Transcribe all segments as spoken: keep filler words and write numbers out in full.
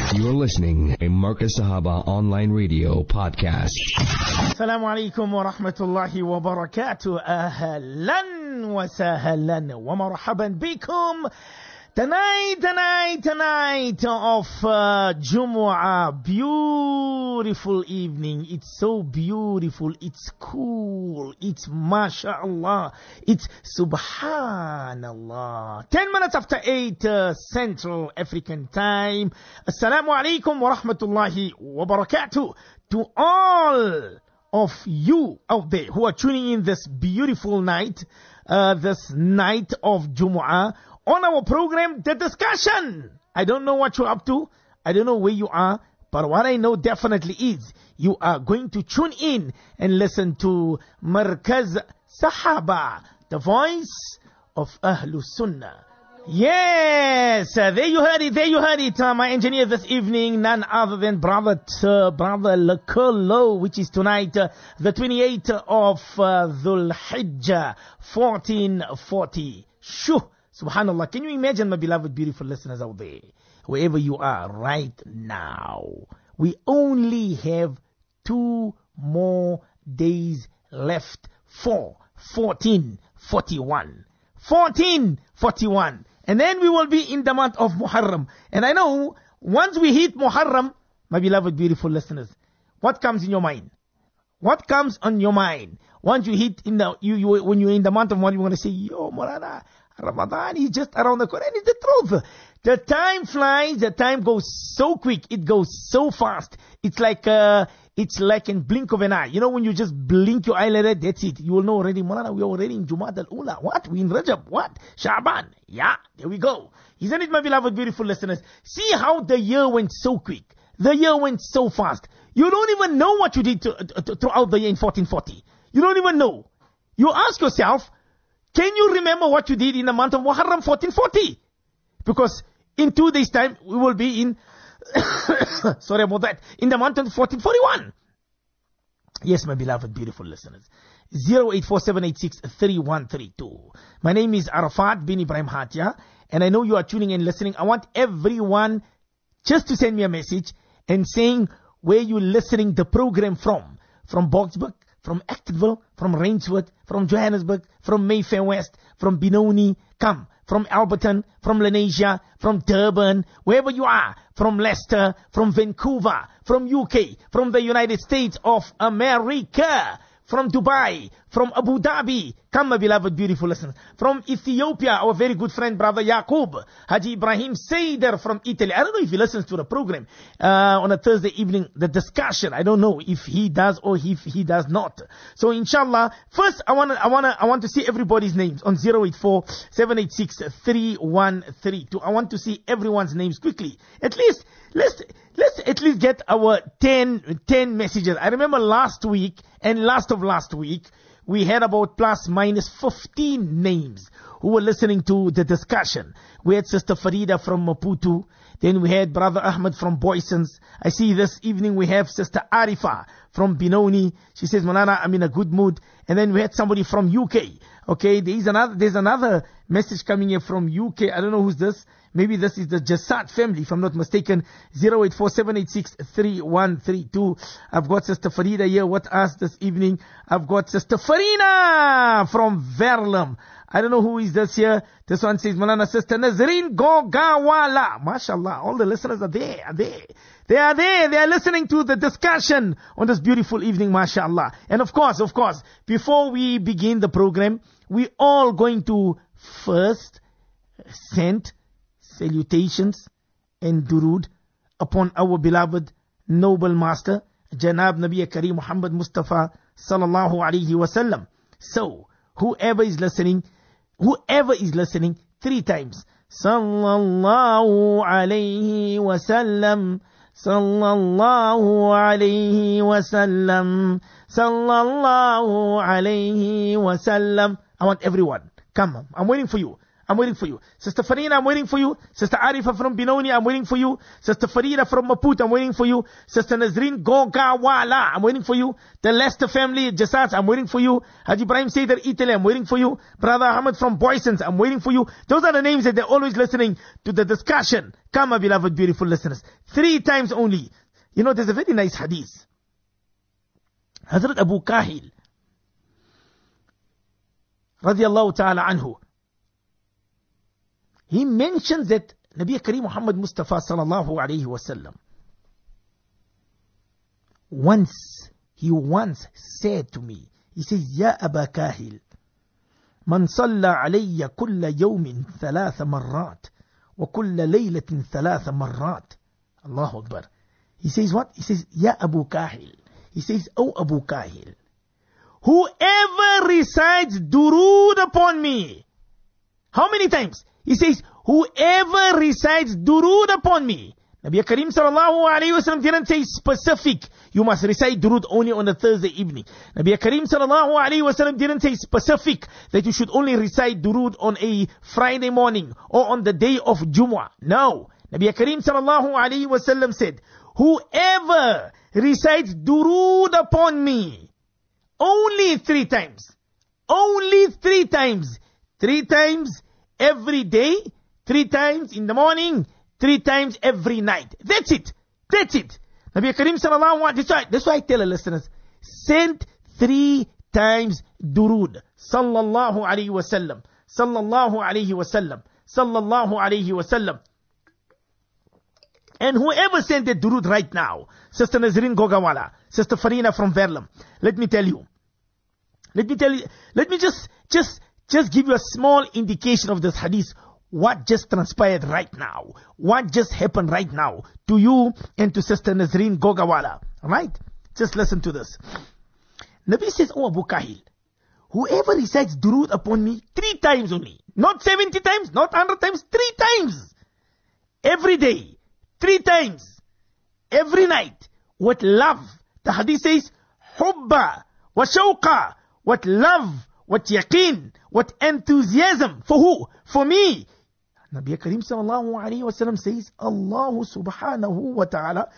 You're listening a Marcus Sahaba online radio podcast. Assalamu alaikum wa rahmatullahi wa barakatuh. Ahlan wa sahlan wa marhaban bikum. Tonight, tonight, tonight of uh, Jumu'ah, beautiful evening. It's so beautiful. It's cool. It's mashallah. It's subhanallah. Ten minutes after eight uh, Central African time. Assalamu alaikum wa rahmatullahi wa barakatuh to all of you out there who are tuning in this beautiful night, uh, this night of Jumu'ah. On our program, The Discussion. I don't know what you're up to. I don't know where you are. But what I know definitely is you are going to tune in and listen to Markaz Sahaba, the voice of Ahlus Sunnah. Yes, uh, there you heard it, there you heard it. Uh, my engineer this evening, none other than Brother uh, Brother Lekolo, which is tonight, uh, the twenty-eighth of uh, Dhul Hijjah, fourteen forty. Shoo! Subhanallah, can you imagine, my beloved, beautiful listeners out there, wherever you are right now, we only have two more days left for fourteen forty-one. fourteen forty-one. And then we will be in the month of Muharram. And I know, once we hit Muharram, my beloved, beautiful listeners, what comes in your mind? What comes on your mind? Once you hit in the, you, you when you're in the month of Muharram, you want to say, yo, Morana, Ramadan is just around the corner. And it's the truth. The time flies. The time goes so quick. It goes so fast. It's like uh, it's like in blink of an eye. You know, when you just blink your eyelid, that's it. You will know already, Mulana, we are already in Jumad al-Ula. What? We in Rajab. What? Sha'ban. Yeah, there we go. Isn't it, my beloved, beautiful listeners? See how the year went so quick. The year went so fast. You don't even know what you did to, to, throughout the year in fourteen forty. You don't even know. You ask yourself, can you remember what you did in the month of Muharram fourteen forty? Because in two days' time, we will be in, sorry about that, in the month of fourteen forty-one. Yes, my beloved, beautiful listeners. zero eight four seven eight six three one three two. My name is Arafat bin Ibrahim Hatia, and I know you are tuning and listening. I want everyone just to send me a message and saying where you're listening the program from. From Boksburg, from Actonville, from Rainsworth, from Johannesburg, from Mayfair West, from Benoni, come, from Alberton, from Lenasia, from Durban, wherever you are, from Leicester, from Vancouver, from U K, from the United States of America, from Dubai, from Abu Dhabi, come, my beloved, beautiful listeners, from Ethiopia, our very good friend, Brother Yaqub, Haji Ibrahim Seider from Italy. I don't know if he listens to the program uh, on a Thursday evening, the discussion. I don't know if he does or if he does not. So, inshallah, first, I want to I wanna, I want to see everybody's names on zero eight four seven eight six three one three two. I want to see everyone's names quickly. At least, let's, let's at least get our ten, ten messages. I remember last week and last of last week, we had about plus minus fifteen names who were listening to the discussion. We had Sister Farida from Maputo. Then we had Brother Ahmed from Boysons. I see this evening we have Sister Arifa from Benoni. She says, Malana, I'm in a good mood. And then we had somebody from U K. Okay, there is another, there's another message coming here from U K. I don't know who's this. Maybe this is the Jassat family, if I'm not mistaken. zero eight four seven eight six three one three two. I've got Sister Farida here with us this evening. I've got Sister Farina from Verlam. I don't know who is this here. This one says, Malana, Sister Nazreen Gogawala. MashaAllah, all the listeners are there, are there. They are there. They are listening to the discussion on this beautiful evening, MashaAllah. And of course, of course, before we begin the program, we all going to first send salutations and durood upon our beloved noble master, Janab Nabi Kareem Muhammad Mustafa sallallahu alaihi wasallam. So, whoever is listening, whoever is listening, three times, sallallahu alaihi wasallam, sallallahu alaihi wasallam, sallallahu alaihi wasallam. I want everyone, come, I'm waiting for you. I'm waiting for you. Sister Farina, I'm waiting for you. Sister Arifa from Benoni, I'm waiting for you. Sister Farida from Maputo, I'm waiting for you. Sister Nazreen Gogawala, I'm waiting for you. The Lester family, Jasat, I'm waiting for you. Haji Ibrahim Seder Italy, I'm waiting for you. Brother Ahmed from Boysons, I'm waiting for you. Those are the names that they're always listening to the discussion. Come, my beloved, beautiful listeners. Three times only. You know, there's a very nice hadith. Hazrat Abu Kahil, radiallahu ta'ala anhu, he mentions that Nabi Kareem Muhammad Mustafa sallallahu alayhi wasallam once, he once said to me, he says, Ya Aba Kahil, man salla alayya kulla yawmin thalatha marrat wa kulla laylatin thalatha marrat. Allahu Akbar. He says what? He says, Ya Abu Kahil. He says, Oh Abu Kahil, whoever recites durood upon me. How many times? He says, whoever recites durood upon me. Nabi Kareem sallallahu alayhi wa sallam didn't say specific, you must recite durood only on a Thursday evening. Nabi Kareem sallallahu alayhi wa sallam didn't say specific that you should only recite durood on a Friday morning or on the day of Jumu'ah. No. Nabi Kareem sallallahu alayhi wa sallam said, whoever recites durood upon me, only three times. Only three times. Three times every day, three times in the morning, three times every night. That's it. That's it. Nabi Kareem sallallahu alaihi wasallam, that's why, that's why I tell the listeners, send three times durood. Sallallahu alaihi wasallam. Sallallahu alaihi wasallam. Sallallahu alaihi wasallam. And whoever sent the durood right now, Sister Nazreen Gogawala, Sister Farina from Verlam, let me tell you, let me tell you, let me just, just, just give you a small indication of this hadith. What just transpired right now? What just happened right now to you and to Sister Nazreen Gogawala? Alright? Just listen to this. Nabi says, Oh Abu Kahil, whoever recites durood upon me three times only, not seventy times, not one hundred times, three times, every day, three times, every night, with love. The hadith says, hubba, wa shawqa, with love, with yaqeen, with enthusiasm. For who? For me. Nabi Kareem sallallahu alayhi wa sallam says, Allah subhanahu wa ta'ala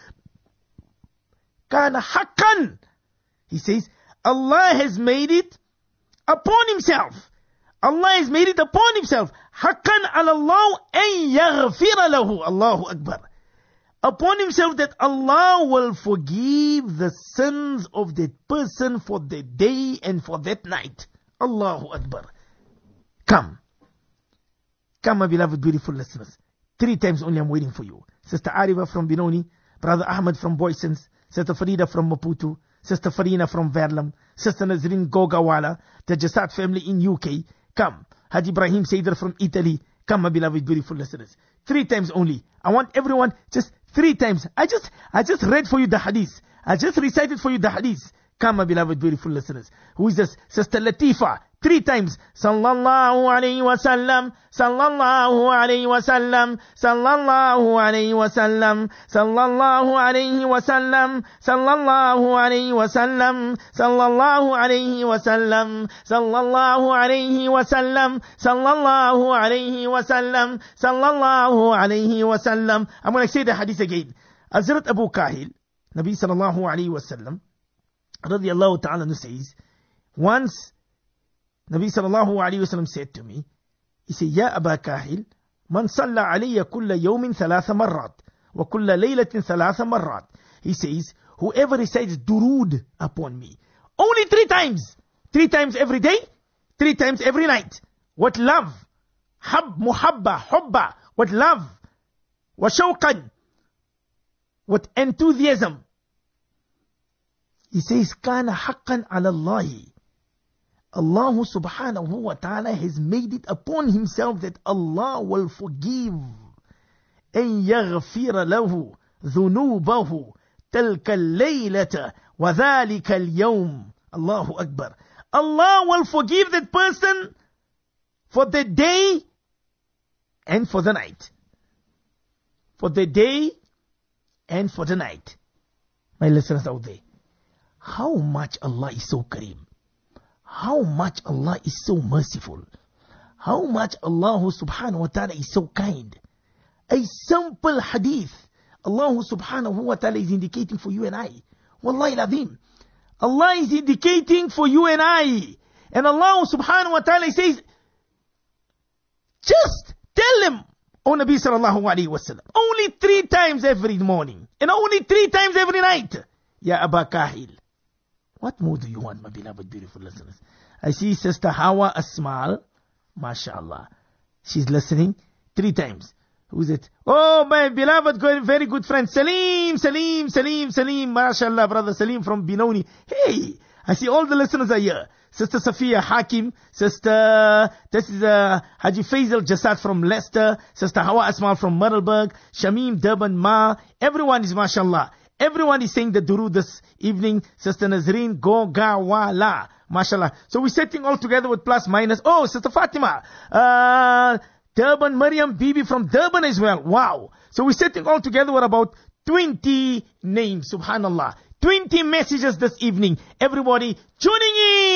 kana haqqan. He says, Allah has made it upon himself. Allah has made it upon himself. Haqqan ala Allah an yaghfira lahu. Allahu Akbar. Upon himself that Allah will forgive the sins of that person for the day and for that night. Allahu Akbar. Come. Come, my beloved, beautiful listeners. Three times only I'm waiting for you. Sister Arifa from Benoni, Brother Ahmed from Boysons, Sister Farida from Maputo, Sister Farina from Verlam, Sister Nazreen Gogawala, the Jasat family in U K. Come. Haji Ibrahim Seder from Italy. Come, my beloved, beautiful listeners. Three times only. I want everyone just three times. I just, I just read for you the hadith. I just recited for you the hadith. Come, my beloved, beautiful listeners. Who is this? Sister Latifa. Three times. Sallallahu alayhi wa sallam. Sallallahu alayhi wa sallam. Sallallahu alayhi wa sallam. Sallallahu alayhi wa sallam. Sallallahu alayhi wa sallam. Sallallahu alayhi wa sallam. Sallallahu alayhi wa sallam. Sallallahu alayhi wa sallam. Sallallahu alayhi wa sallam. I'm going to say the hadith again. Hazrat Abu Kahil, Nabi sallallahu alayhi wa sallam, radiyallahu ta'ala anhu says, once Nabi sallallahu alayhi wa sallam said to me, he said, Ya Aba Kahil, man salla alayya kulla yawmin thalatha marrat, wa kulla laylatin thalatha marrat. He says, whoever recites durood upon me, only three times, three times every day, three times every night, what love, hab, muhabba, hubba, what love, wa shawqan, what enthusiasm. He says, kana haqqan ala Allahi. Allah subhanahu wa ta'ala has made it upon himself that Allah will forgive. أن يغفر له ذنوبه تلك الليلة وذلك اليوم. Allahu Akbar. Allah will forgive that person for the day and for the night. For the day and for the night. My listeners out there, how much Allah is so kareem. How much Allah is so merciful. how much Allah subhanahu wa ta'ala is so kind. A simple hadith, Allah subhanahu wa ta'ala is indicating for you and I. Wallahi ladhim. Allah is indicating for you and I. And Allah subhanahu wa ta'ala says, just tell him, O Nabi sallallahu alayhi wa sallam, only three times every morning, and only three times every night. Ya Aba Kahil. What more do you want, my beloved, beautiful listeners? I see Sister Hawa Asmal, mashallah. She's listening three times. Who's it? Oh, my beloved, very good friend, Salim, Salim, Salim, Salim, mashallah, brother Salim from Binoni. Hey, I see all the listeners are here. Sister Safiya Hakim, Sister, this is uh, Haji Faisal Jasad from Leicester, Sister Hawa Asmal from Middleburg, Shamim Durban Ma, everyone is mashallah. Everyone is saying the durood this evening. Sister Nazreen Gogawala, mashallah. So we're setting all together with plus minus. Oh, Sister Fatima, uh, Durban Maryam Bibi from Durban as well. Wow. So we're setting all together with about twenty names, subhanallah. twenty messages this evening. Everybody tuning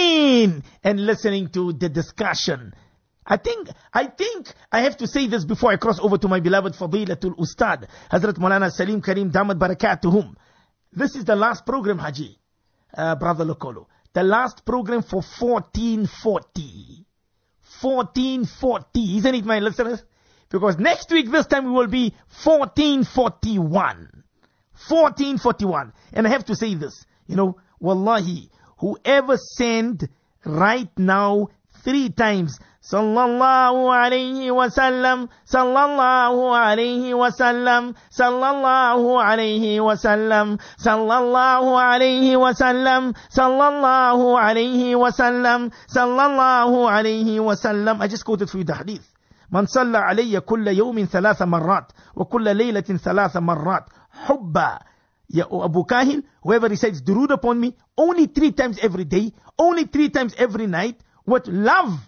in and listening to the discussion. I think, I think I have to say this before I cross over to my beloved Fadilatul Ustad, Hazrat Maulana Salim Karim Damat Barakatuhum. This is the last program, Haji, uh, Brother Lokolo. The last program for fourteen forty. fourteen forty, isn't it, my listeners? Because next week, this time, we will be fourteen forty-one. fourteen forty-one. And I have to say this, you know, wallahi, whoever send right now three times, sallallahu alayhi wa sallam, sallallahu alayhi wa sallam, sallallahu alayhi wa sallam, sallallahu alayhi wa sallam, sallallahu alayhi wa sallam, sallallahu alayhi wa sallam. I just quoted for you the hadith. من صلى علي كل يوم ثلاث مرات وكل ليلة ثلاث مرات حبا. Ya Abu Kahil, whoever recites durood upon me only three times every day, only three times every night, with love,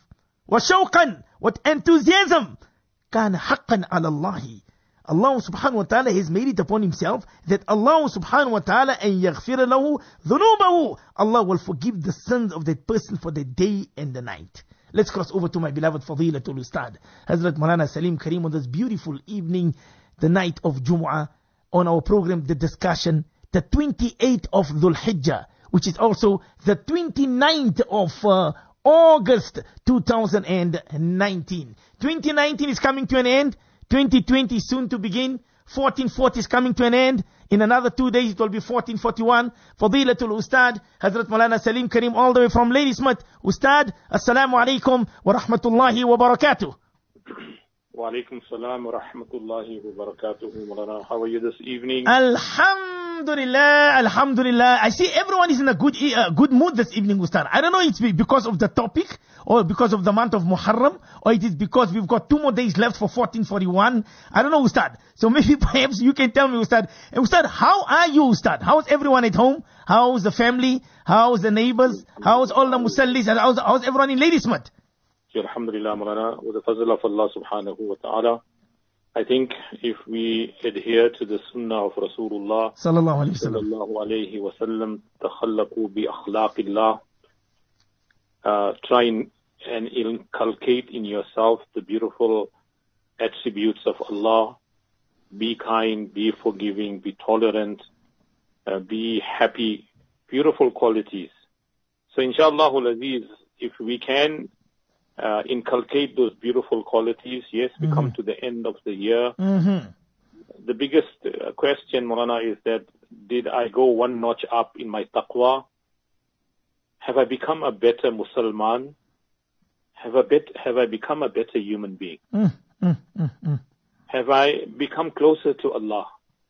وشوقا, with enthusiasm, كان حقا على الله. Allah subhanahu wa ta'ala has made it upon himself that Allah subhanahu wa ta'ala أن يغفر له ذنوبه. Allah will forgive the sins of that person for the day and the night. Let's cross over to my beloved Fadilatul Ustad, Hazrat Maulana Salim Karim, on this beautiful evening, the night of Jumu'ah, on our program, the discussion, the twenty-eighth of Dhul Hijjah, which is also the twenty-ninth of uh, August two thousand nineteen. twenty nineteen is coming to an end. twenty twenty is soon to begin. fourteen forty is coming to an end. In another two days, it will be fourteen forty-one. Fadilatul Ustad, Hazrat Maulana Salim Karim, all the way from Ladysmith. Ustad, Assalamu alaikum wa rahmatullahi wa barakatuh. Wa alaikum salam wa rahmatullahi wa barakatuh. Maulana, how are you this evening? Alhamdulillah, Alhamdulillah. I see everyone is in a good uh, good mood this evening, Ustad. I don't know it's because of the topic, or because of the month of Muharram, or it is because we've got two more days left for fourteen forty-one. I don't know, Ustad. So maybe perhaps you can tell me, Ustad. And Ustad, how are you, Ustad? How's everyone at home? How's the family? How's the neighbors? How's all the musallis? How's, how's everyone in Ladysmith? Alhamdulillah, Maulana, with the fazl of Allah subhanahu wa ta'ala, I think if we adhere to the sunnah of Rasulullah sallallahu alayhi wa sallam, takhallaqu bi akhlaqillah, uh, try and inculcate in yourself the beautiful attributes of Allah, be kind, be forgiving, be tolerant, uh, be happy, beautiful qualities. So inshallah al-aziz, if we can Uh, inculcate those beautiful qualities. Yes, we mm-hmm. come to the end of the year. Mm-hmm. The biggest uh, question, Maulana, is that did I go one notch up in my taqwa? Have I become a better Musliman? Have I, bet, have I become a better human being? Mm-hmm. Have I become closer to Allah?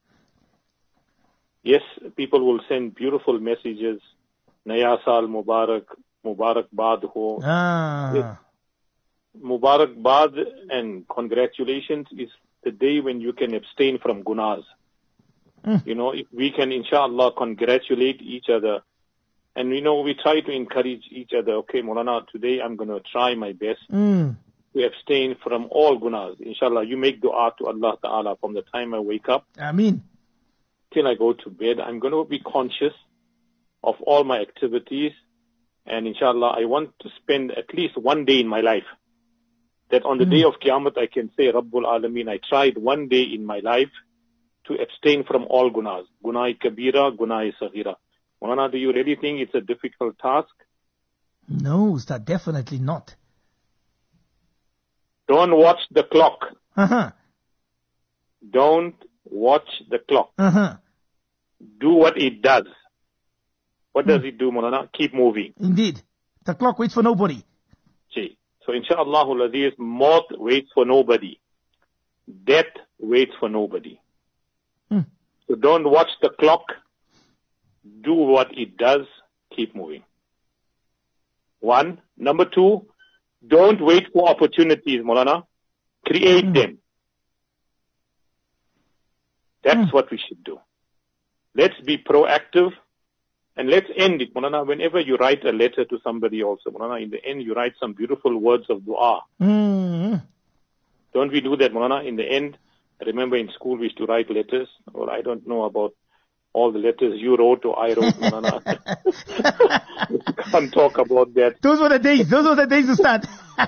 Yes, people will send beautiful messages. Naya Saal Mubarak, Mubarak Baad ho. Ah. Yes. Mubarak Baad and congratulations is the day when you can abstain from gunas. Mm. You know, if we can, inshallah, congratulate each other. And, you know, we try to encourage each other. Okay, Maulana, today I'm going to try my best mm. to abstain from all gunas. Inshallah, you make dua to Allah Ta'ala from the time I wake up. Ameen. Till I go to bed. I'm going to be conscious of all my activities. And inshallah, I want to spend at least one day in my life That on the Mm. day of Qiyamah I can say, Rabbul Alameen, I tried one day in my life to abstain from all gunas. Gunai kabira, gunai saghira. Maulana, do you really think it's a difficult task? No, Ustad, definitely not. Don't watch the clock. Uh-huh. Don't watch the clock. Uh-huh. Do what it does. What does Mm. it do, Maulana? Keep moving. Indeed. The clock waits for nobody. See. So inshallah, Aziz, maut waits for nobody. Death waits for nobody. Mm. So don't watch the clock. Do what it does. Keep moving. One. Number two, don't wait for opportunities, Maulana. Create Mm. them. That's Mm. what we should do. Let's be proactive and let's end it, Maulana. Whenever you write a letter to somebody also, Maulana, in the end you write some beautiful words of dua. Mm. Don't we do that, Maulana? In the end, I remember in school we used to write letters, or I don't know about all the letters you wrote or I wrote, Maulana. We can't talk about that. Those were the days. Those were the days to start.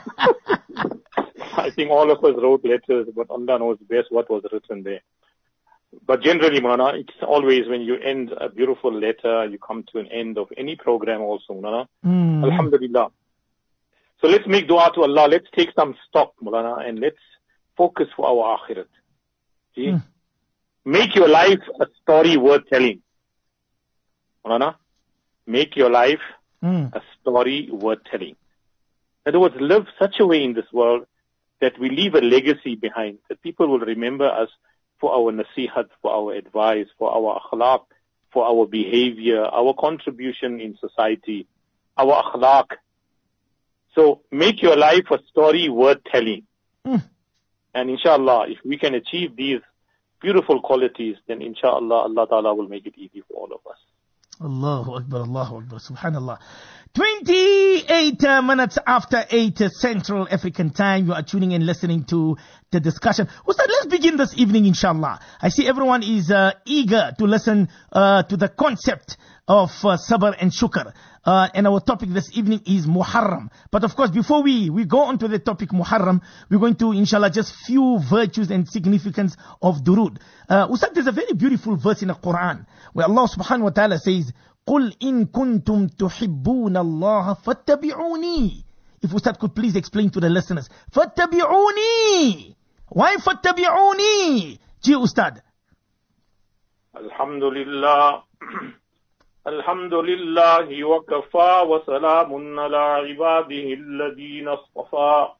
I think all of us wrote letters, but Allah knows best what was written there. But generally, Maulana, it's always when you end a beautiful letter, you come to an end of any program also, Maulana. Mm. Alhamdulillah. So let's make dua to Allah. Let's take some stock, Maulana, and let's focus for our akhirat. See? Mm. Make your life a story worth telling. Maulana, make your life Mm. a story worth telling. In other words, live such a way in this world that we leave a legacy behind, that people will remember us for our nasihat, for our advice, for our akhlaq, for our behavior, our contribution in society, our akhlaq. So make your life a story worth telling. Mm. And inshallah, if we can achieve these beautiful qualities, then inshallah, Allah Ta'ala will make it easy for all of us. Allahu Akbar, Allahu Akbar, Subhanallah. twenty-eight uh, minutes after eight uh, Central African Time, you are tuning in, listening to the discussion. Ustad, let's begin this evening, inshallah. I see everyone is uh, eager to listen uh, to the concept of uh, sabr and shukr. Uh, and our topic this evening is Muharram. But of course, before we, we go on to the topic Muharram, we're going to, inshallah, just few virtues and significance of durud. Uh, Ustad, there's a very beautiful verse in the Quran where Allah subhanahu wa ta'ala says, قُلْ إِن كُنْتُمْ تُحِبُّونَ اللَّهَ فَاتَّبِعُونِي. If Ustad could please explain to the listeners, فَاتَّبِعُونِي. Why فَاتَّبِعُونِي? Ji Ustad. Alhamdulillah. Alhamdulillah wa kafa wa salamun ala ibadihi alladhina istafa.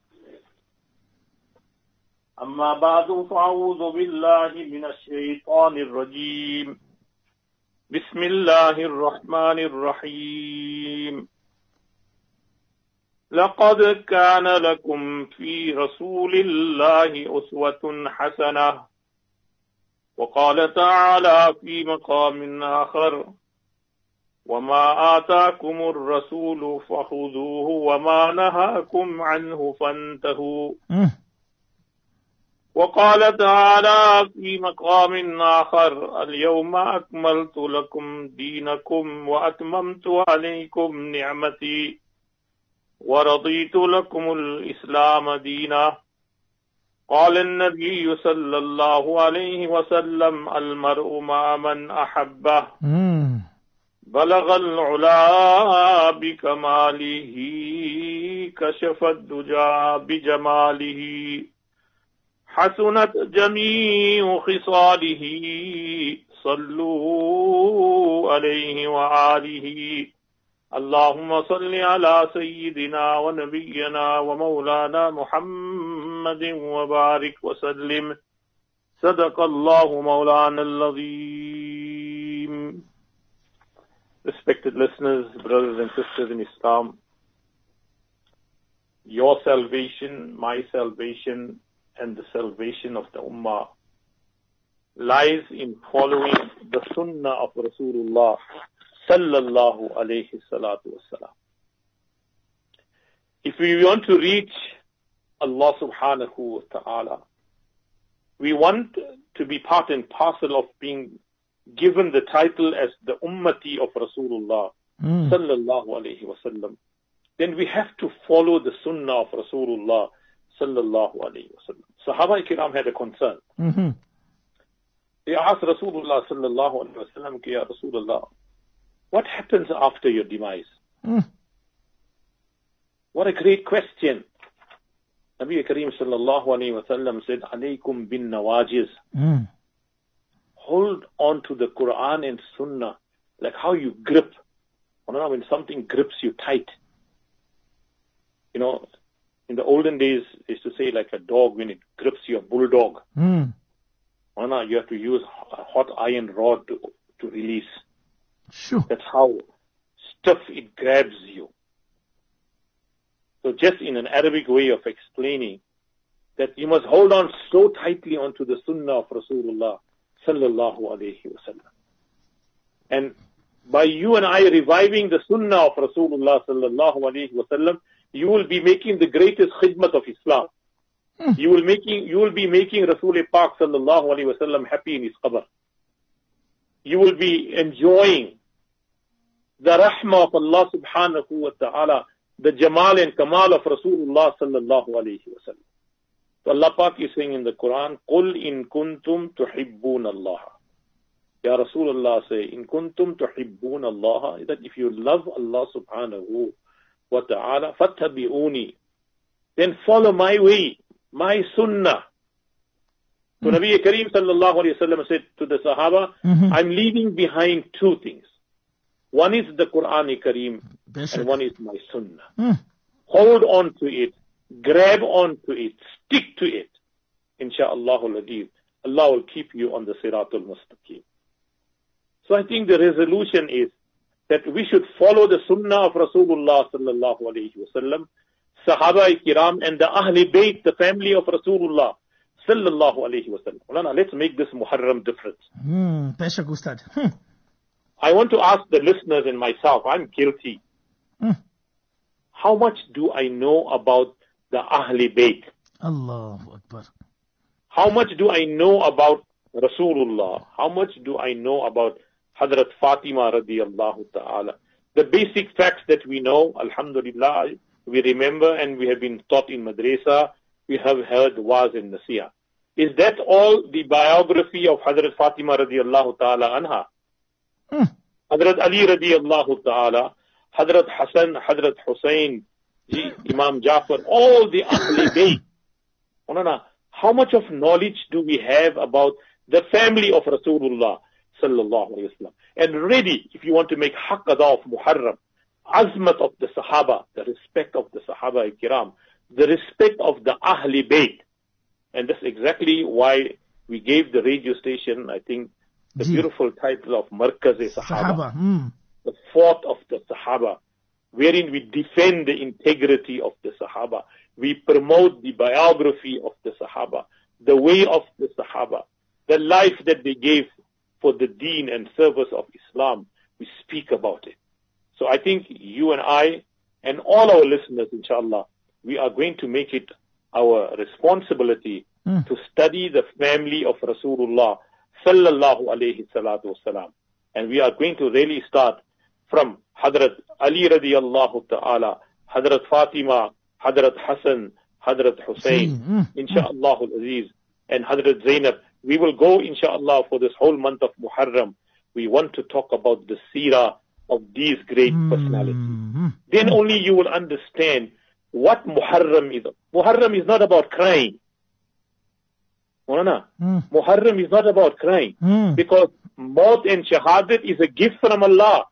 Amma ba'du fa'udhu billahi minash shaitanir rajim. Bismillahir rahmanir rahim. لقد كان لكم في رسول الله أسوة حسنة. وقال تعالى في مقام آخر وما آتاكم الرسول فخذوه وما نهاكم عنه فانتهوا. وقال تعالى في مقام آخر اليوم أكملت لكم دينكم وأتممت عليكم نعمتي ورضيت لكم الإسلام دينا. قال النبي صلى الله عليه وسلم المرء مع من أحبه بلغ العلا بكماله كشف الدجى بجماله حسنت جميع خصاله صلوا عليه وآله. اللهم صل على سيدنا ونبينا ومولانا محمد وبارك وسلم. صدق الله مولانا العظيم. Respected listeners, brothers and sisters in Islam, your salvation, my salvation, and the salvation of the Ummah lies in following the Sunnah of Rasulullah sallallahu alayhi salatu wasalam. If we want to reach Allah subhanahu wa ta'ala, we want to be part and parcel of being given the title as the ummati of Rasulullah mm. sallallahu alayhi wasallam, then we have to follow the sunnah of Rasulullah sallallahu alayhi wa sallam. Sahaba Kiram had a concern. Mm-hmm. They asked Rasulullah sallallahu alayhi wa sallam, Ya Rasulullah, what happens after your demise? Mm. What a great question. Nabi Kareem sallallahu alayhi wa sallam said, Alaykum bin nawajiz. Mm. Hold on to the Quran and Sunnah like how you grip. When something grips you tight. You know, in the olden days, they used to say like a dog when it grips you, a bulldog. Mm. You have to use a hot iron rod to, to release. Sure. That's how stiff it grabs you. So just in an Arabic way of explaining that you must hold on so tightly onto the Sunnah of Rasulullah sallallahu alayhi wa sallam. And by you and I reviving the Sunnah of Rasulullah sallallahu alayhi wa sallam, you will be making the greatest khidmat of Islam. Mm. You will making you will be making Rasul Pak sallallahu alayhi wa sallam happy in his qabr. You will be enjoying the rahmah of Allah subhanahu wa ta'ala, the jamal and kamal of Rasulullah sallallahu alayhi wa sallam. So Allah Pak is saying in the Quran, قُلْ إِن كُنْتُمْ تُحِبُّونَ اللَّهَ. Ya Rasulullah say, in kuntum tuhibbun Allah, that if you love Allah subhanahu wa ta'ala, fattabi'uni, then follow my way, my sunnah. So mm. Nabi Kareem sallallahu alayhi wa sallam said to the Sahaba, mm-hmm. I'm leaving behind two things. One is the Quran Kareem, Basic. and one is my sunnah. Mm. Hold on to it, grab on to it, stick to it. Insha'Allah al-Aziz, Allah will keep you on the Siratul Mustaqim. So I think the resolution is that we should follow the Sunnah of Rasulullah sallallahu alayhi wa sallam, Sahaba Kiram, and the Ahli Bayt, the family of Rasulullah sallallahu alayhi wa sallam. Let's make this Muharram different. Hmm, Peshak Ustad. Hmm. I want to ask the listeners and myself, I'm guilty. Hmm. How much do I know about the Ahli Bayt? Allahu Akbar. How much do I know about Rasulullah? How much do I know about Hazrat Fatima radiyallahu ta'ala? The basic facts that we know, alhamdulillah, we remember and we have been taught in madrasa, we have heard waz and nasiyah. Is that all the biography of Hazrat Fatima radiyallahu ta'ala anha? Mm. Hazrat Ali radiyallahu ta'ala, Hazrat Hassan, Hazrat Hussain, Imam Jafar, all the Ahli Bayt. How much of knowledge do we have about the family of Rasulullah sallallahu alayhi wa sallam? And really, if you want to make haqq ada of Muharram, azmat of the Sahaba, the respect of the Sahaba Kiram, the respect of the Ahli Bayt. And that's exactly why we gave the radio station, I think, the Gee. beautiful title of Markaz-e-Sahaba, Sahaba. Mm. the fort of the Sahaba, wherein we defend the integrity of the Sahaba. We promote the biography of the Sahaba, the way of the Sahaba, the life that they gave for the deen and service of Islam. We speak about it. So I think you and I and all our listeners, inshallah, we are going to make it our responsibility mm. to study the family of Rasulullah sallallahu alayhi salatu wasalam. And we are going to really start from Hazrat Ali radiyallahu ta'ala, Hazrat Fatima, Hazrat Hassan, Hazrat Hussain, mm. insha'Allah al-Aziz, and Hazrat Zainab. We will go, insha'Allah, for this whole month of Muharram. We want to talk about the seerah of these great mm. personalities. Then only you will understand what Muharram is. Muharram is not about crying. Mm. Muharram is not about crying. Mm. Because Maut and Shahadat is a gift from Allah.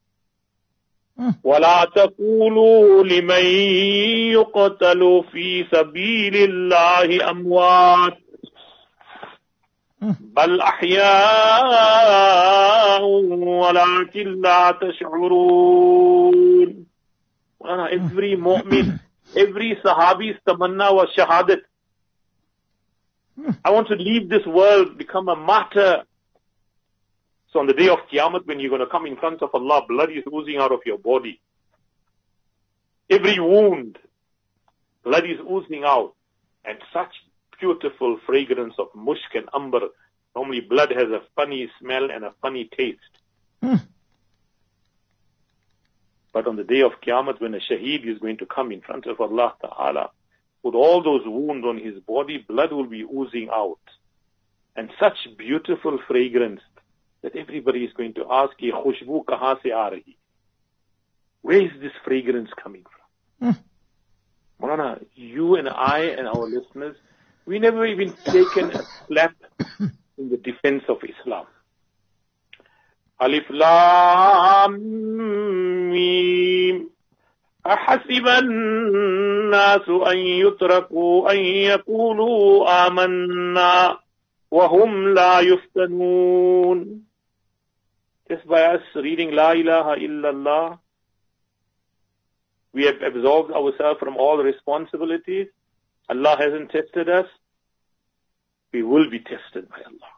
وَلَا تَقُولُوا لِمَنْ يُقْتَلُ فِي سَبِيلِ اللَّهِ أَمْوَاتٍ بَلْ أَحْيَاءٌ وَلَكِنْ لَا تَشْعُرُونَ. Every mu'min, every sahabi's tamanna was shahadat. I want to leave this world, become a martyr. So on the day of Qiyamah, when you're going to come in front of Allah, blood is oozing out of your body. Every wound, blood is oozing out. And such beautiful fragrance of mushk and amber. Normally blood has a funny smell and a funny taste. Mm. But on the day of Qiyamah, when a shaheed is going to come in front of Allah Ta'ala, with all those wounds on his body, blood will be oozing out. And such beautiful fragrance that everybody is going to ask, ye khushbu kahan se aa rahi? Where is this fragrance coming from? Mm. Maulana, you and I and our listeners, we never even taken a slap in the defense of Islam. Alif Lam Mim. أحسب الناس أن يتركوا أن يقولوا آمنا وهم لا يفتنون. Just by us reading La ilaha illallah, we have absolved ourselves from all responsibilities. Allah hasn't tested us. We will be tested by Allah.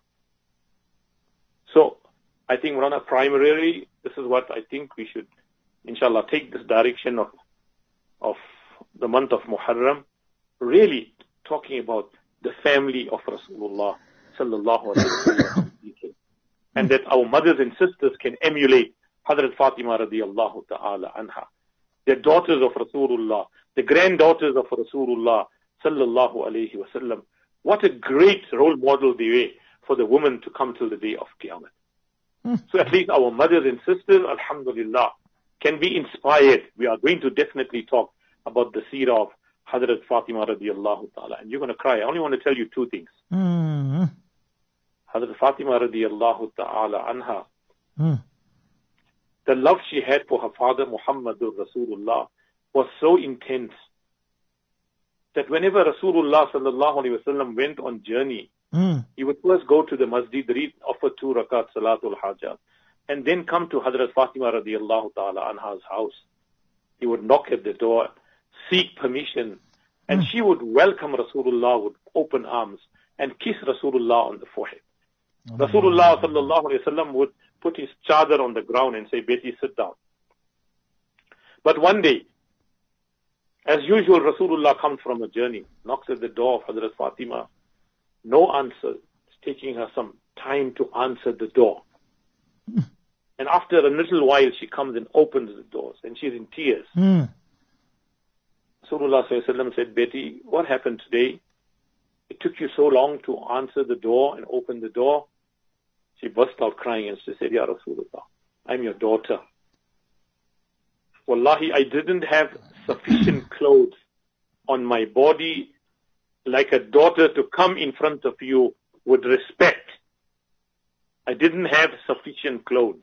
So, I think, Maulana, primarily, this is what I think we should, inshallah, take this direction of of the month of Muharram, really talking about the family of Rasulullah sallallahu alaihi wasallam, and that our mothers and sisters can emulate Hazrat Fatima radiyallahu ta'ala anha, the daughters of Rasulullah, the granddaughters of Rasulullah sallallahu alaihi wasallam. What a great role model they were for the woman to come till the day of Qiyamah. Mm. So at least our mothers and sisters, alhamdulillah, can be inspired. We are going to definitely talk about the seerah of Hazrat Fatima radiyallahu ta'ala. And you're going to cry. I only want to tell you two things. Mm. Hazrat Fatima radiyallahu ta'ala anha, mm. the love she had for her father Muhammadur Rasulullah was so intense that whenever Rasulullah sallallahu alaihi wasallam went on journey, mm. he would first go to the masjid, read, offer two rakat salatul hajat, and then come to Hazrat Fatima radiyallahu ta'ala anha's house. He would knock at the door, seek permission, and mm. she would welcome Rasulullah with open arms and kiss Rasulullah on the forehead. Oh. Rasulullah sallallahu alayhi wasallam would put his chadar on the ground and say, Beti, sit down. But one day, as usual, Rasulullah comes from a journey, knocks at the door of Hazrat Fatima. No answer. It's taking her some time to answer the door. Mm. And after a little while, she comes and opens the doors, and she's in tears. Mm. Rasulullah sallallahu alaihi wasallam said, Beti, what happened today? It took you so long to answer the door and open the door. She burst out crying and she said, Ya Rasulullah, I'm your daughter. Wallahi, I didn't have sufficient clothes on my body like a daughter to come in front of you with respect. I didn't have sufficient clothes.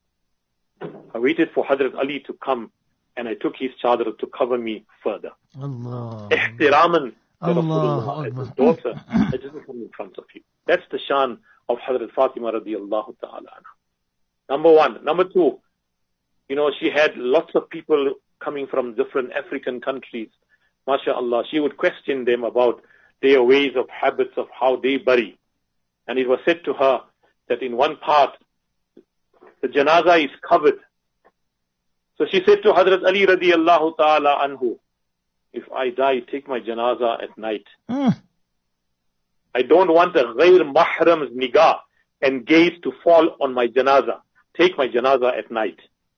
I waited for Hazrat Ali to come and I took his chadar to cover me further. Allah. Ihtiraman to Rasulullah as his daughter. I didn't come in front of you. That's the shan of Hazrat Fatima radiyallahu ta'ala anha. Number one. Number two, you know, she had lots of people coming from different African countries. MashaAllah. She would question them about their ways of habits of how they bury. And it was said to her that in one part, the janaza is covered. So she said to Hazrat Ali radiyallahu ta'ala anhu, if I die, take my janaza at night. Mm. I don't want a ghair mahram's nigah and gaze to fall on my janaza. Take my janaza at night.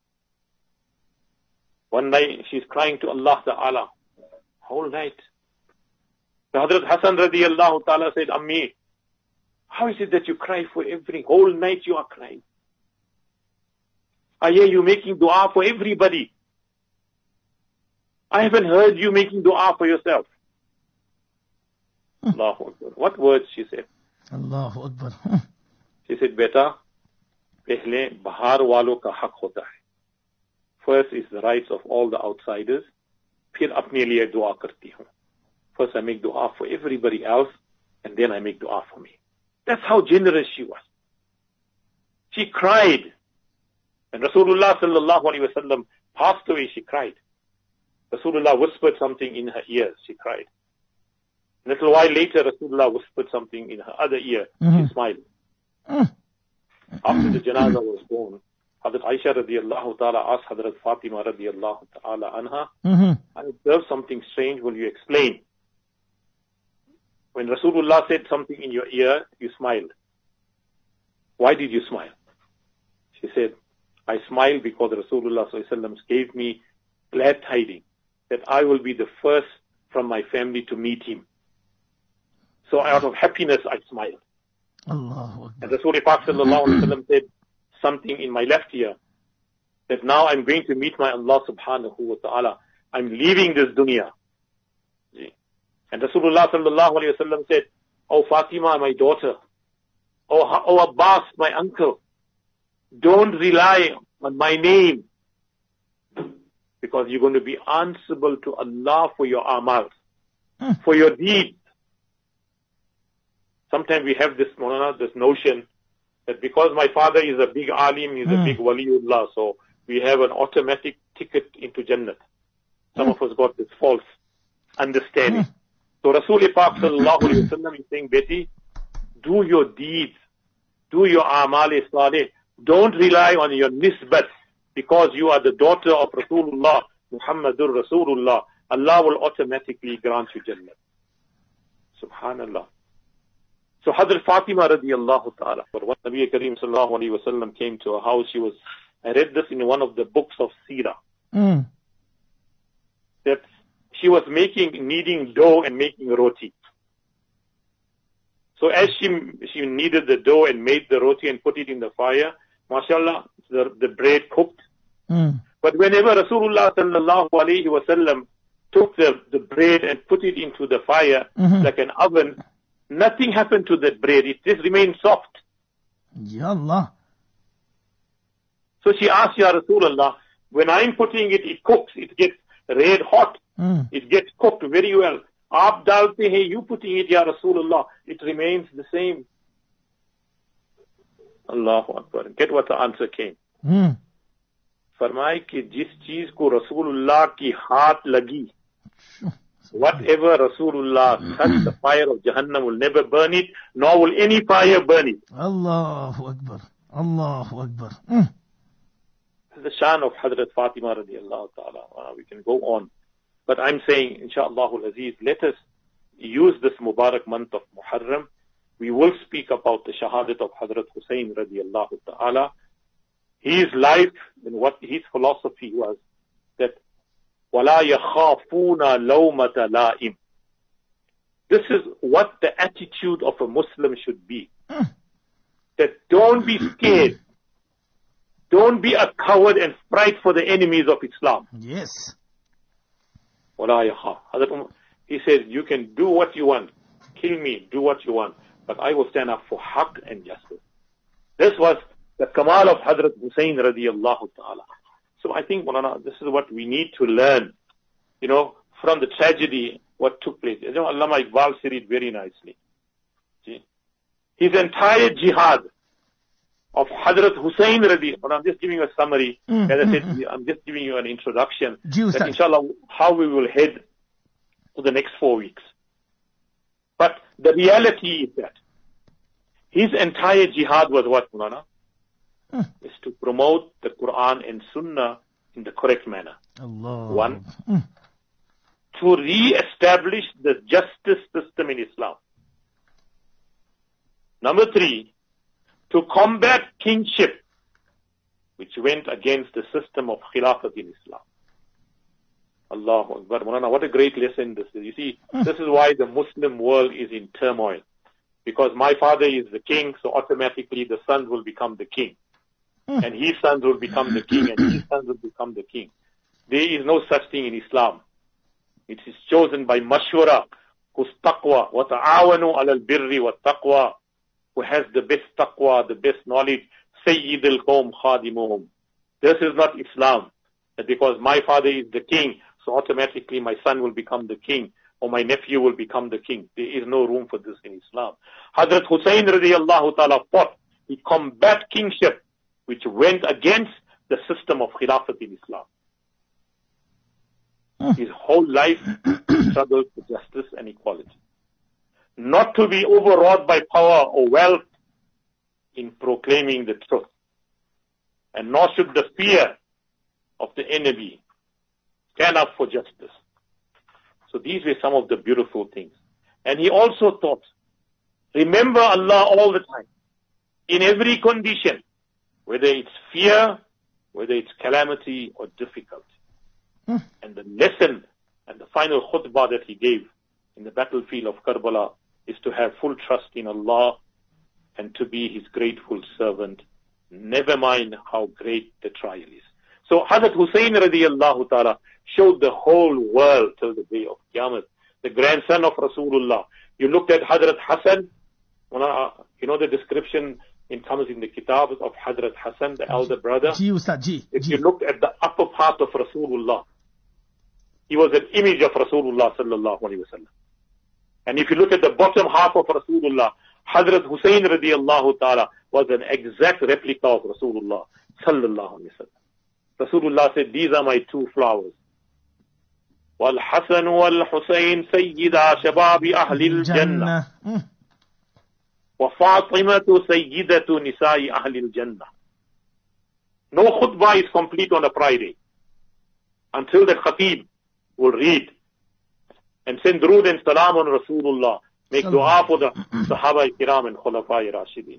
One night, she's crying to Allah ta'ala, whole night. The Hazrat Hassan radiyallahu ta'ala said, Ammi, how is it that you cry for every whole night you are crying? I hear you making dua for everybody. I haven't heard you making dua for yourself. Allahu Akbar. What words she said? Allahu Akbar. She said, Beta, pehle bahar walo ka haq hota hai. First is the rights of all the outsiders. Phir apne liye dua karti hu. First I make dua for everybody else, and then I make dua for me. That's how generous she was. She cried. When Rasulullah sallallahu alaihi wasallam passed away, she cried. Rasulullah whispered something in her ears, she cried. A little while later, Rasulullah whispered something in her other ear, mm-hmm. she smiled. Mm-hmm. After the janazah was born, Hazrat Aisha radiallahu ta'ala asked Hazrat Fatima radiallahu ta'ala anha, mm-hmm. I observed something strange, will you explain? When Rasulullah said something in your ear, you smiled. Why did you smile? She said, I smiled because Rasulullah sallallahu alaihi wasallam gave me glad tidings that I will be the first from my family to meet him. So out of happiness, I smiled. Allahu Akbar. And Rasulullah sallallahu alaihi wasallam said something in my left ear, that now I'm going to meet my Allah subhanahu wa ta'ala. I'm leaving this dunya. And Rasulullah sallallahu alaihi wasallam said, "Oh Fatima, my daughter. Oh, oh Abbas, my uncle. Don't rely on my name, because you're going to be answerable to Allah for your amal, for your deeds." Sometimes we have this, this notion that because my father is a big alim, he's mm. a big waliullah, so we have an automatic ticket into Jannah. Some mm. of us got this false understanding. Mm. So Rasulullah Pak sallallahu alayhi wa sallam is saying, Betty, do your deeds, do your amal-e-saleh. Don't rely on your nisbat, because you are the daughter of Rasulullah, Muhammadur Rasulullah. Allah will automatically grant you Jannah. Subhanallah. So Hazrat Fatima radiyallahu ta'ala, when Nabi Kareem sallallahu alayhi wa sallam came to her house, she was, I read this in one of the books of Seerah, mm. that she was making, kneading dough and making roti. So as she she kneaded the dough and made the roti and put it in the fire, mashallah, the, the bread cooked. Mm. But whenever Rasulullah sallallahu alayhi wa sallam took the, the bread and put it into the fire, mm-hmm. like an oven, nothing happened to that bread. It just remained soft. Ya Allah. So she asked, Ya Rasulullah, when I'm putting it, it cooks, it gets red hot, mm. it gets cooked very well. Aap dalte hai, you putting it, Ya Rasulullah, it remains the same. Allahu Akbar. Get what the answer came. Mm. Farmai ki jis cheez ko Rasulullah ki haath lagi, whatever Rasulullah touched, the fire of Jahannam will never burn it, nor will any fire burn it. Allahu Akbar. Allahu Akbar. Mm. The shan of Hazrat Fatima radiallahu ta'ala. Uh, we can go on. But I'm saying, inshaAllah al-Aziz, let us use this Mubarak month of Muharram. We will speak about the shahadat of Hazrat Hussain radiallahu ta'ala. His life and what his philosophy was, that وَلَا يَخَافُونَ لَوْمَةَ لَائِمٍ. This is what the attitude of a Muslim should be. Mm. That don't be scared. Don't be a coward and fight for the enemies of Islam. Yes. وَلَا يَخَافُ. He says, you can do what you want. Kill me, do what you want. But I will stand up for haqq and justice. This was the kamal of Hazrat Hussain radiyallahu ta'ala. So I think, Maulana, this is what we need to learn, you know, from the tragedy, what took place. You know, Allama Iqbal said it very nicely. See? His entire jihad of Hazrat Hussain radiyallahu, I'm just giving you a summary, mm, as I said, mm, I'm just giving you an introduction, Jews that inshallah, how we will head to the next four weeks. But the reality is that his entire jihad was what, Maulana? Mm. Is to promote the Quran and Sunnah in the correct manner. Allah. One, mm. to re-establish the justice system in Islam. Number three, to combat kingship, which went against the system of Khilafat in Islam. Allahu Akbar. Maulana, what a great lesson this is. You see, mm. this is why the Muslim world is in turmoil. Because my father is the king, so automatically the sons will become the king. Mm. And his sons will become the king, and his sons will become the king. There is no such thing in Islam. It is chosen by mashwara, whose taqwa, wa ta'awanu ala al-birri wa taqwa, who has the best taqwa, the best knowledge, Sayyid al-Qawm khadimuhum. This is not Islam. That because my father is the king, so automatically my son will become the king, or my nephew will become the king. There is no room for this in Islam. Hazrat Hussain radiyallahu ta'ala fought, he combat kingship, which went against the system of Khilafat in Islam. His whole life struggled for justice and equality. Not to be overawed by power or wealth in proclaiming the truth. And nor should the fear of the enemy stand up for justice. So these were some of the beautiful things. And he also taught, remember Allah all the time, in every condition, whether it's fear, whether it's calamity or difficulty. Mm. And the lesson And the final khutbah that he gave in the battlefield of Karbala is to have full trust in Allah and to be His grateful servant, never mind how great the trial is. So Hazrat Hussein radiallahu ta'ala showed the whole world till the day of Qiyamah, the grandson of Rasulullah. You looked at Hazrat Hassan, you know the description in comes in the kitabs of Hazrat Hassan, the elder brother. Ji, Ustad, ji, if ji. you looked at the upper part of Rasulullah, he was an image of Rasulullah sallallahu alaihi wasallam. And if you look at the bottom half of Rasulullah, Hazrat Hussein radiallahu ta'ala was an exact replica of Rasulullah sallallahu alaihi wasallam. Rasulullah said, these are my two flowers. وَالْحَسَنُ وَالْحُسَيْنِ سَيِّدَا شَبَابِ أَهْلِ الْجَنَّةِ وَفَاطِمَةُ سَيِّدَةُ نِسَاءِ أَهْلِ الْجَنَّةِ. No khutbah is complete on a Friday until the khatib will read and send durood and salam on Rasulullah. Make dua for the Sahaba Kiram and Khulafai Rashidin.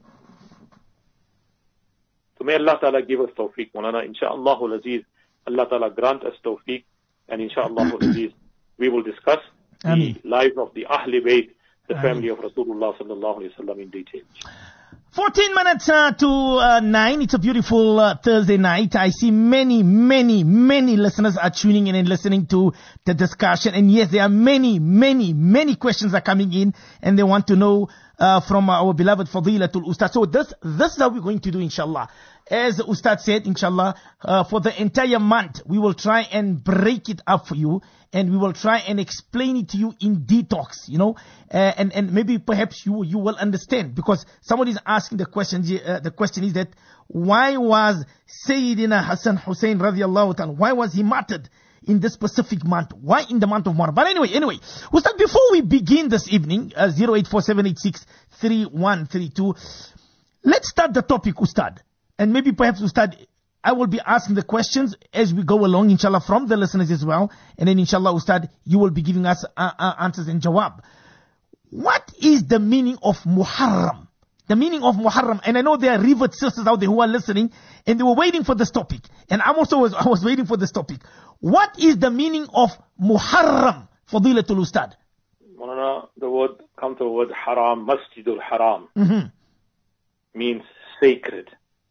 So may Allah Ta'ala give us tawfiq, Maulana. Insha'Allah al-Aziz, Allah Ta'ala grant us tawfiq, and Insha'Allah al-Aziz, we will discuss Ameen. the lives of the Ahl Bayt, the Ameen. family of Rasulullah sallallahu alayhi wa sallam in detail. fourteen minutes uh, to uh, nine. It's a beautiful uh, Thursday night. I see many, many, many listeners are tuning in and listening to the discussion. And yes, there are many, many, many questions are coming in, and they want to know uh, from our beloved Fadilatul Ustad. So this, this is how we're going to do, inshallah. As Ustad said, inshallah, uh, for the entire month, we will try and break it up for you, and we will try and explain it to you in detox, you know, uh, and, and maybe perhaps you, you will understand, because somebody is asking the question, uh, the question is that, why was Sayyidina Hassan Hussein radiallahu ta'ala, why was he martyred in this specific month? Why in the month of Muharram? But anyway, anyway, Ustad, before we begin this evening, uh, zero eight four seven eight six three one three two, let's start the topic, Ustad. And maybe perhaps Ustad, I will be asking the questions as we go along, inshallah, from the listeners as well. And then inshallah, Ustad, you will be giving us uh, uh, answers and jawab. What is the meaning of Muharram? The meaning of Muharram. And I know there are revert sisters out there who are listening, and they were waiting for this topic. And I'm also was, I was waiting for this topic. What is the meaning of Muharram, Fadilatul Ustad? Maulana, the word, come to the word haram, Masjidul Haram, mm-hmm. means sacred.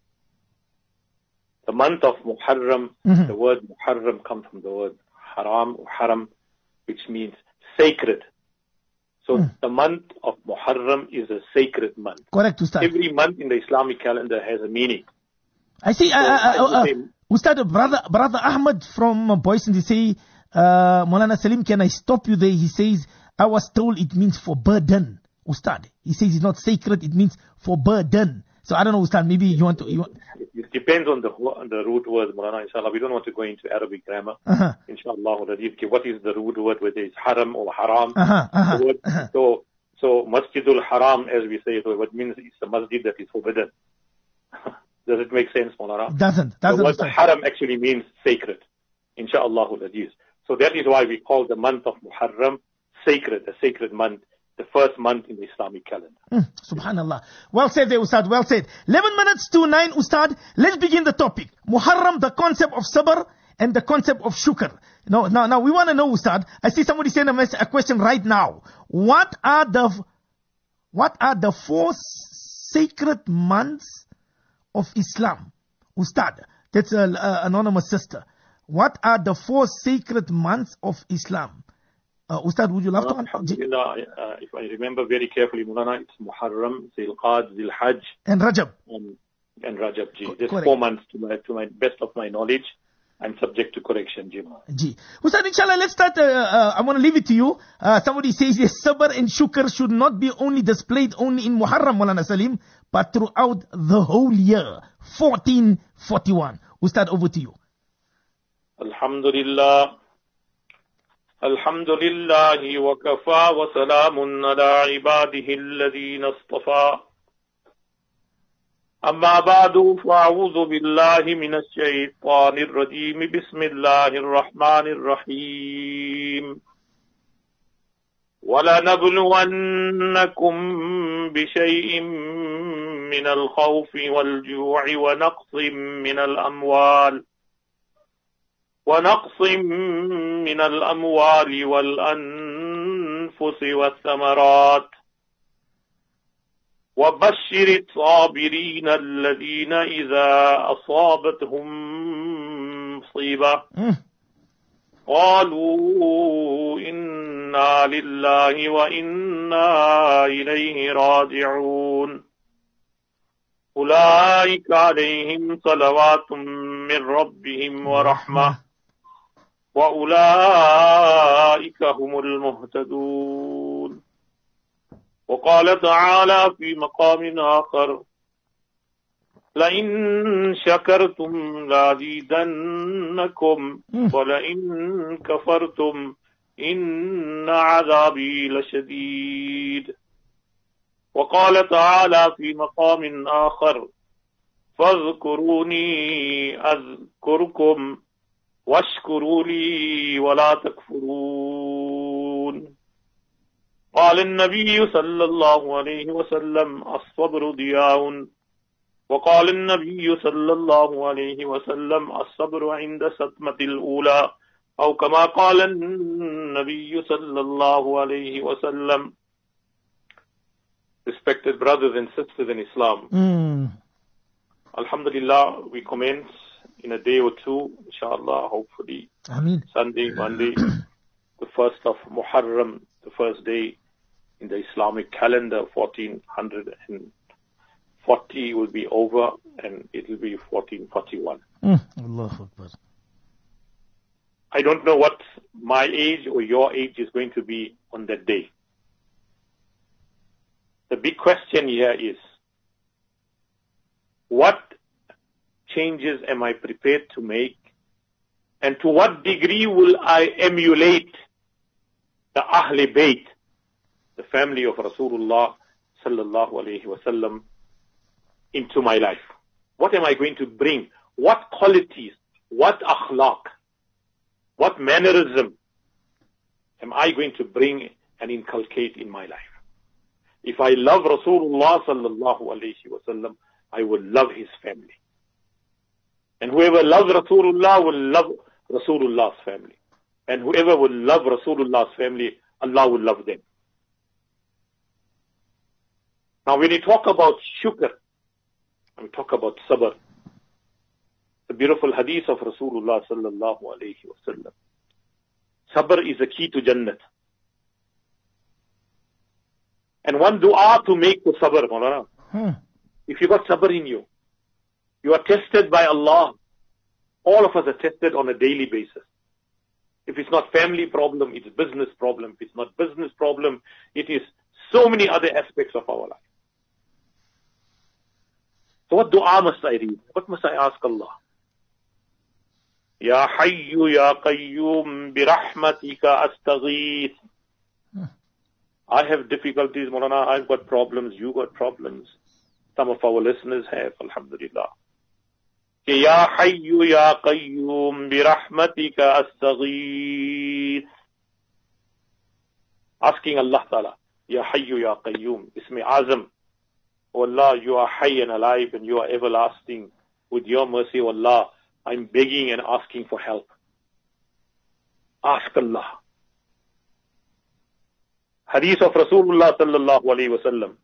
The month of Muharram, mm-hmm. the word Muharram comes from the word haram, or haram, which means sacred. So mm. the month of Muharram is a sacred month. Correct, Ustad. Every month in the Islamic calendar has a meaning. I see, so, uh, uh, uh, uh, Ustad, brother, brother Ahmad from uh, Boyson, he say, uh, Maulana Salim, can I stop you there? He says, I was told it means for burden, Ustad. He says it's not sacred, it means for burden. So I don't know, Ustad, maybe you want to... You want... It depends on the on the root word, Maulana, inshallah. We don't want to go into Arabic grammar. Uh-huh. Inshallah, what is the root word, whether it's haram or haram? Uh-huh. Uh-huh. The word, uh-huh. So, so Masjidul Haram, as we say, so what means it's a masjid that is forbidden. Does it make sense, Maulana? Doesn't. Doesn't. The word haram actually means sacred. Inshallah, that is. So that is why we call the month of Muharram sacred, a sacred month. The first month in the Islamic calendar. Mm, Subhanallah. Well said there, Ustad. Well said. eleven minutes to nine, Ustad. Let's begin the topic. Muharram, the concept of sabr and the concept of shukr. Now, now, now we want to know, Ustad. I see somebody send a, message, a question right now. What are the, what are the four sacred months of Islam? Ustad, that's an anonymous sister. What are the four sacred months of Islam? Uh, Ustad, would you love uh, to answer? Uh, if I remember very carefully, Mulana, it's Muharram, Zilqad, Zilhajj, and Rajab. And, and Rajab, Ji. There's Correct. four months to my, to my best of my knowledge. I'm subject to correction, Ji. Ji. Ustad, inshallah, let's start. Uh, uh, I want to leave it to you. Uh, somebody says, yes, sabr and shukr should not be only displayed only in Muharram, Maulana Salim, but throughout the whole year. fourteen forty-one. Ustad, over to you. Alhamdulillah. الحمد لله وكفى وسلام على عباده الذين اصطفى أما بعد فأعوذ بالله من الشيطان الرجيم بسم الله الرحمن الرحيم ولنبلونكم بشيء من الخوف والجوع ونقص من الأموال ونقص من الأموال والأنفس والثمرات وبشر الصابرين الذين إذا أصابتهم مصيبة قالوا إنا لله وإنا إليه راجعون أولئك عليهم صلوات من ربهم ورحمة وأولئك هم المهتدون. وقال تعالى في مقام آخر لئن شكرتم لأزيدنكم ولئن كفرتم إن عذابي لشديد. وقال تعالى في مقام آخر فاذكروني أذكركم واشكروا لي ولا تكفرون. قال النبي صلى الله عليه وسلم الصبر ضياء. وقال النبي صلى الله عليه وسلم الصبر عند الصدمة الأولى أو كما قال النبي صلى الله عليه وسلم. Respected brothers and sisters in Islam, mm. Alhamdulillah, we commence in a day or two, inshallah, hopefully, Ameen. Sunday, Monday, the first of Muharram, the first day in the Islamic calendar, fourteen forty will be over and it will be fourteen forty-one. Mm. Allahu Akbar. I don't know what my age or your age is going to be on that day. The big question here is, what changes am I prepared to make, and to what degree will I emulate the Ahl Bayt, the family of Rasulullah sallallahu alayhi wasallam, into my life? What am I going to bring? What qualities, what akhlaq, what mannerism am I going to bring and inculcate in my life? If I love Rasulullah sallallahu alayhi wasallam, I will love his family. And whoever loves Rasulullah will love Rasulullah's family. And whoever will love Rasulullah's family, Allah will love them. Now when you talk about shukr, and we talk about sabr, the beautiful hadith of Rasulullah sallallahu alayhi wasallam. Sabr is the key to Jannah. And one dua to make to sabr, Maulana. Hmm. If you got sabr in you, you are tested by Allah. All of us are tested on a daily basis. If it's not family problem, it's business problem. If it's not business problem, it is so many other aspects of our life. So what dua must I read? What must I ask Allah? Ya Hayyu Ya Qayyum bi rahmatika astaghith. I have difficulties, Maulana. I've got problems. You got problems. Some of our listeners have, alhamdulillah. Ya Hayyu Ya Qayyum bi rahmatika astaghith. Asking Allah Ta'ala, Ya Hayyu Ya Qayyum, Ismi Azam. Oh Allah, you are high and alive and you are everlasting. With your mercy, oh Allah, I'm begging and asking for help. Ask Allah. Hadith of Rasulullah sallallahu alayhi wa sallam.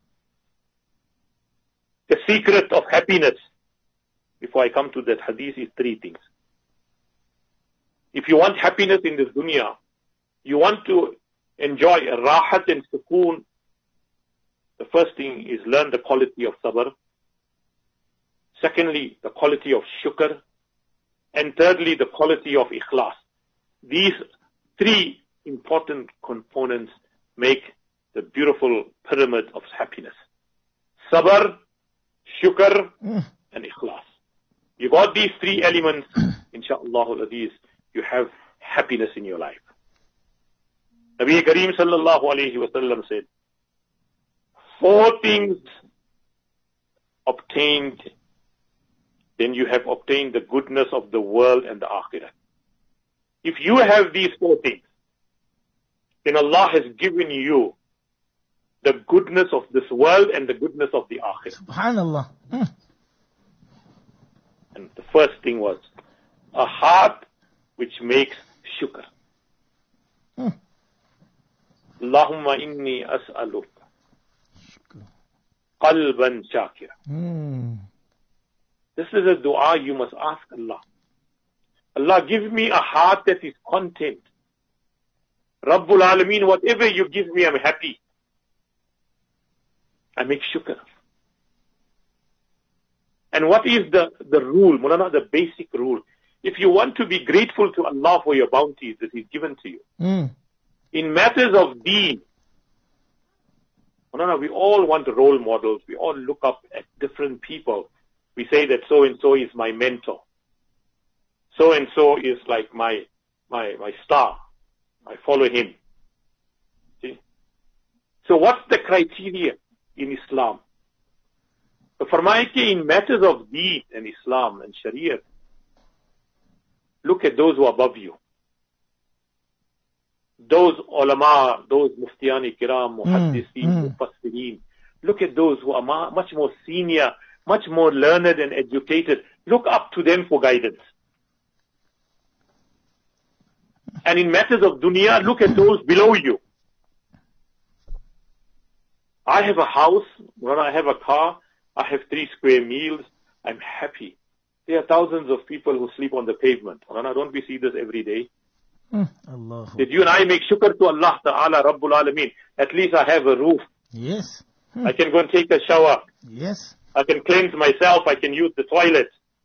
The secret of happiness, before I come to that hadith, is three things. If you want happiness in this dunya, you want to enjoy rahat and sukoon, the first thing is learn the quality of sabr. Secondly, the quality of shukr. And thirdly, the quality of ikhlas. These three important components make the beautiful pyramid of happiness. Sabr, shukr, and ikhlas. You got these three elements, insha'Allah al-Aziz, you have happiness in your life. Nabi Kareem sallallahu alayhi wa sallam said, four things obtained, then you have obtained the goodness of the world and the akhirah. If you have these four things, then Allah has given you the goodness of this world and the goodness of the akhirah. Subhanallah. Mm. And the first thing was a heart which makes shukr. Hmm. Allahumma inni as'aluka qalban shakira. Hmm. This is a dua you must ask Allah. Allah, give me a heart that is content. Rabbul Alameen, whatever you give me, I'm happy. I make shukr. And what is the, the rule, Mulana, the basic rule? If you want to be grateful to Allah for your bounties that He's given to you, Mm. in matters of deen, Mulana, we all want role models. We all look up at different people. We say that so-and-so is my mentor. So-and-so is like my, my, my star. I follow him. See? So what's the criteria in Islam? So Farmaike, in matters of deen and Islam and Sharia, look at those who are above you. Those ulama, those muftiyani kiram, muhaddiseen, mm. mufassirin. Look at those who are ma- much more senior, much more learned and educated. Look up to them for guidance. And in matters of dunya, look at those below you. I have a house, when I have a car, I have three square meals, I'm happy. There are thousands of people who sleep on the pavement. Rana, don't we see this every day? Mm. Allah. Did you and I make shukr to Allah Ta'ala Rabbul Alameen? At least I have a roof. Yes. Mm. I can go and take a shower. Yes. I can cleanse myself. I can use the toilet.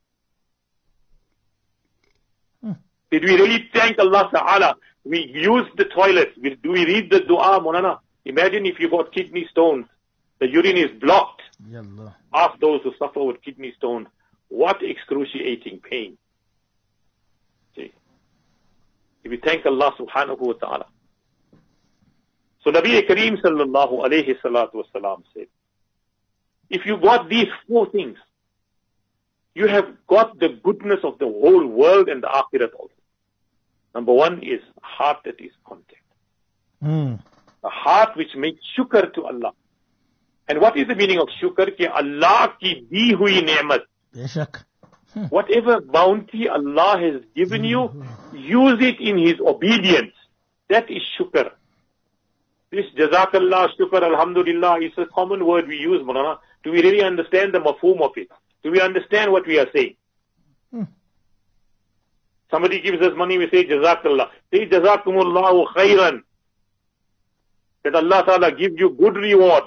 Mm. Did we really thank Allah Ta'ala? We use the toilet. We, do we read the dua, Monana? Imagine if you got kidney stones. The urine is blocked. Ya Allah. Ask those who suffer with kidney stones. What excruciating pain. See. If we thank Allah Subhanahu wa Ta'ala. So Nabi Kareem Sallallahu Alayhi Salatu Wasalam said, if you got these four things, you have got the goodness of the whole world and the akhirat also. Number one is a heart that is content. Mm. A heart which makes shukr to Allah. And what is the meaning of shukr? Ki Allah ki di hui ni'mat. Beshak. Whatever bounty Allah has given you, use it in His obedience. That is shukr. This jazakallah, shukr, alhamdulillah is a common word we use, Mulana. Do we really understand the mafhum of it? Do we understand what we are saying? Hmm. Somebody gives us money, we say jazakallah. Say jazakumullahu khairan. That Allah Ta'ala give you good reward.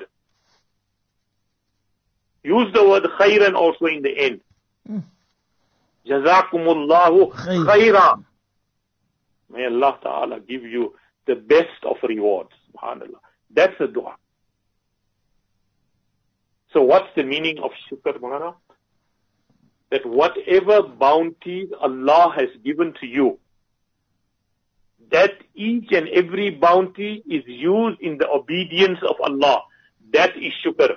Use the word khairan also in the end. Hmm. Jazakumullahu khairan. May Allah Ta'ala give you the best of rewards. SubhanAllah. That's a dua. So what's the meaning of shukr, Mulana? That whatever bounties Allah has given to you, that each and every bounty is used in the obedience of Allah. That is shukr.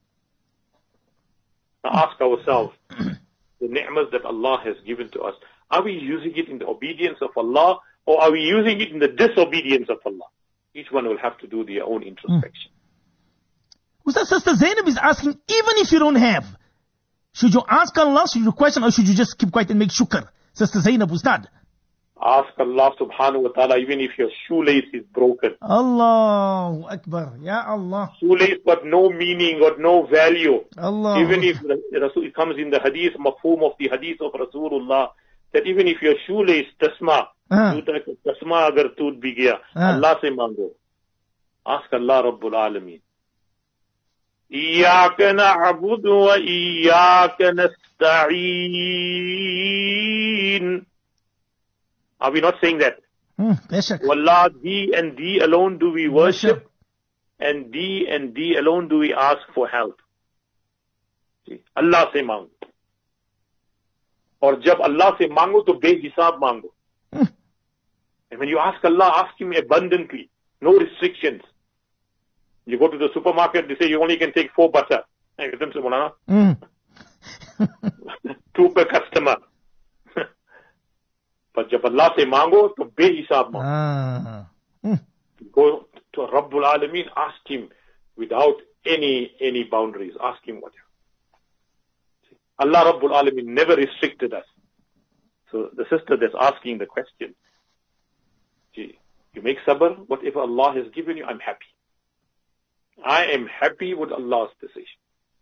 Now ask ourselves, the ni'mas that Allah has given to us, are we using it in the obedience of Allah or are we using it in the disobedience of Allah? Each one will have to do their own introspection. Ustaz, Sister Zainab is asking, even if you don't have, should you ask Allah, should you question, or should you just keep quiet and make shukr? Sister Zainab, Ustad. Ask Allah subhanahu wa ta'ala even if your shoelace is broken. Allahu Akbar. Ya Allah. Shoelace got no meaning, got no value. Allah. Even if the, it comes in the hadith, mafhum of the hadith of Rasulullah, that even if your shoelace, tasma, tasma agar toot bhi gaya, Allah se mango. Ask Allah Rabbul Alameen. إِيَّاكَ نَعْبُدُ وَإِيَّاكَ نَسْتَعِينُ. Are we not saying that? Hmm, Wallah, thee and thee alone do we worship, worship, and thee and thee alone do we ask for help. See, Allah se mango. Or jab Allah se mango, to be-hisab mango. Hmm. And when you ask Allah, ask Him abundantly, no restrictions. You go to the supermarket, they say you only can take four butter. Mm. Two per customer. But jab Allah se mango, to be-hisab mango. Ah. Mm. Go to Rabbul Alameen, ask Him without any any boundaries. Ask Him whatever. Allah Rabbul Alameen never restricted us. So the sister that's asking the question, gee, you make sabr, whatever Allah has given you, I'm happy. I am happy with Allah's decision.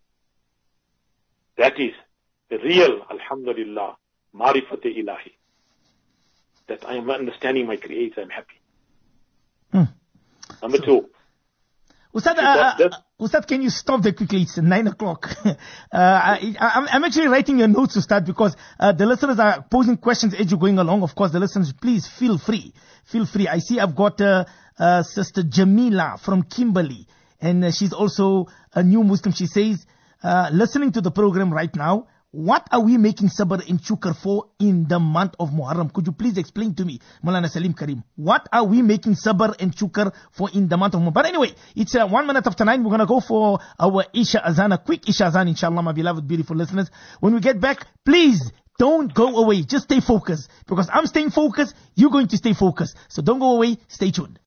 That is the real, alhamdulillah, marifat-e ilahi. That I am understanding my Creator, I'm happy. Hmm. Number so, two. Ustad, uh, uh, Ustad, can you stop there quickly? It's nine o'clock. uh, I, I'm, I'm actually writing your notes, Ustad, because uh, the listeners are posing questions as you're going along. Of course, the listeners, please feel free. Feel free. I see I've got uh, uh, Sister Jamila from Kimberley, and uh, she's also a new Muslim. She says, uh, listening to the program right now, what are we making sabr and shukr for in the month of Muharram? Could you please explain to me, Maulana Salim Karim? What are we making sabr and shukr for in the month of Muharram? But anyway, it's uh, one minute after nine. We're going to go for our Isha Azan, a quick Isha Azan, inshallah, my beloved, beautiful listeners. When we get back, please don't go away. Just stay focused. Because I'm staying focused, you're going to stay focused. So don't go away. Stay tuned.